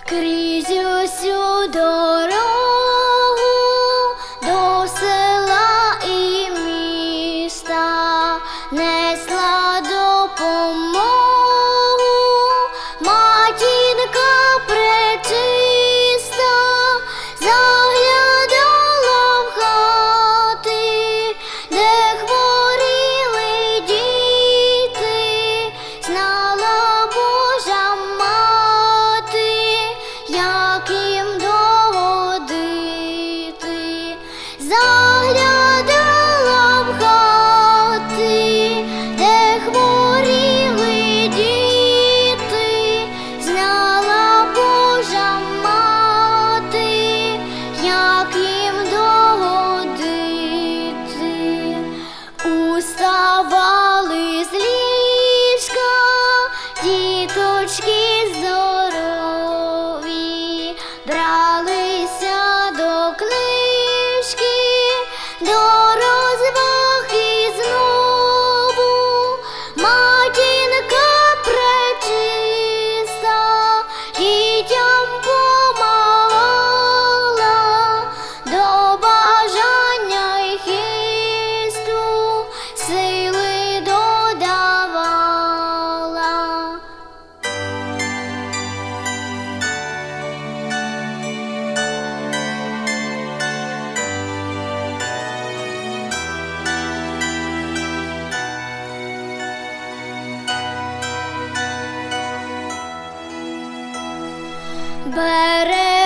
Крізь усю дорогу до села і міста несла допомогу матінка пречиста, заглядала в хати, де хворіли діти, знала Божа мати, як їм догодити. Заглядала в хати, де хворіли діти, знала Божа мати, як їм догодити. Уставали з ліжка діточки здорові, бралися до книжки, до розваг і знову матінка пречиста дітям помагала, до бажання й хисту сили додавала. Бере